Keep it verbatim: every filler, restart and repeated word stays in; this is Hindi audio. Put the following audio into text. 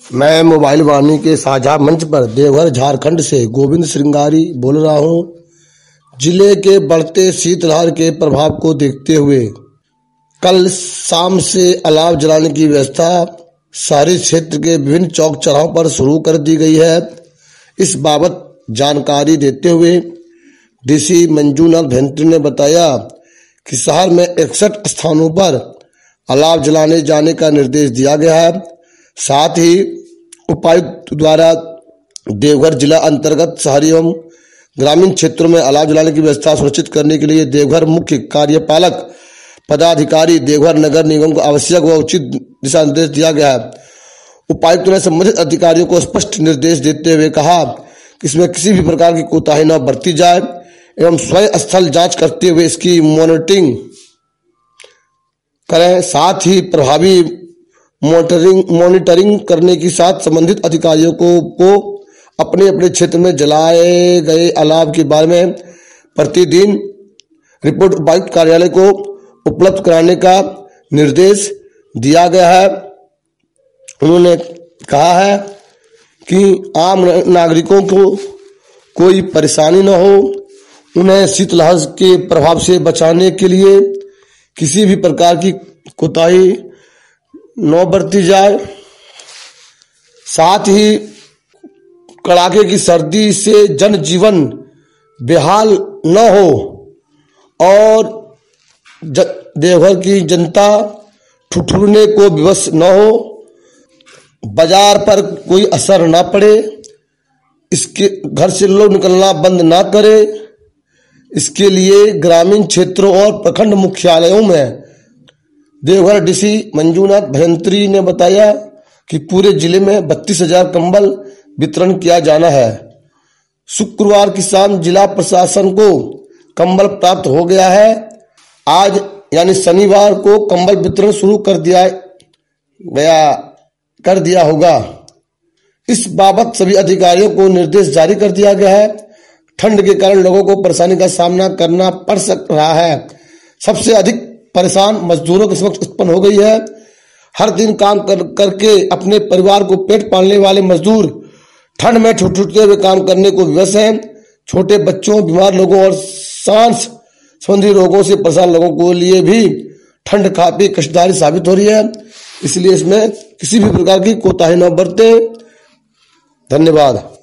मैं मोबाइल वाणी के साझा मंच पर देवघर झारखंड से गोविंद श्रृंगारी बोल रहा हूं। जिले के बढ़ते शीतलहर के प्रभाव को देखते हुए कल शाम से अलाव जलाने की व्यवस्था शहरी क्षेत्र के विभिन्न चौक चौराहों पर शुरू कर दी गई है। इस बाबत जानकारी देते हुए डीसी मंजूनाथ भयंत्री ने बताया कि शहर में इकसठ स्थानों पर अलाव जलाने जाने का निर्देश दिया गया है। साथ ही उपायुक्त द्वारा देवघर जिला अंतर्गत शहरी एवं ग्रामीण क्षेत्रों में अलाव जलाने की व्यवस्था सुनिश्चित करने के लिए देवघर मुख्य कार्यपालक पदाधिकारी देवघर नगर निगम को आवश्यक व उचित दिशा निर्देश दिया गया है। उपायुक्त ने संबंधित अधिकारियों को स्पष्ट निर्देश देते हुए कहा कि इसमें किसी भी प्रकार की कोताही न बरती जाए एवं स्वयं स्थल जांच करते हुए इसकी मॉनिटरिंग करें। साथ ही प्रभावी मॉनिटरिंग मॉनिटरिंग करने के साथ संबंधित अधिकारियों को, को अपने अपने क्षेत्र में जलाए गए अलाव के बारे में प्रतिदिन रिपोर्ट उपायुक्त कार्यालय को उपलब्ध कराने का निर्देश दिया गया है। उन्होंने कहा है कि आम नागरिकों को कोई परेशानी न हो, उन्हें शीतलहर के प्रभाव से बचाने के लिए किसी भी प्रकार की कोताही न बरती जाए। साथ ही कड़ाके की सर्दी से जनजीवन बेहाल न हो और देवघर की जनता ठिठुरने को विवश न हो, बाजार पर कोई असर न पड़े, इसके घर से लोग निकलना बंद ना करे। इसके लिए ग्रामीण क्षेत्रों और प्रखंड मुख्यालयों में देवघर डीसी मंजूनाथ भयंत्री ने बताया कि पूरे जिले में बत्तीस हजार कंबल वितरण किया जाना है। शुक्रवार की शाम जिला प्रशासन को कंबल प्राप्त हो गया है। आज यानी शनिवार को कंबल वितरण शुरू कर दिया गया कर दिया होगा। इस बाबत सभी अधिकारियों को निर्देश जारी कर दिया गया है। ठंड के कारण लोगों को परेशानी का सामना करना पड़ सक रहा है। सबसे अधिक परेशान मजदूरों के समक्ष उत्पन्न हो गई है। हर दिन काम कर करके अपने परिवार को पेट पालने वाले मजदूर ठंड में ठुठुरते हुए काम करने को विवश हैं। छोटे बच्चों, बीमार लोगों और सांस संबंधी रोगों से परेशान लोगों को लिए भी ठंड काफी कष्टदायी साबित हो रही है। इसलिए इसमें किसी भी प्रकार की कोताही न बरते। धन्यवाद।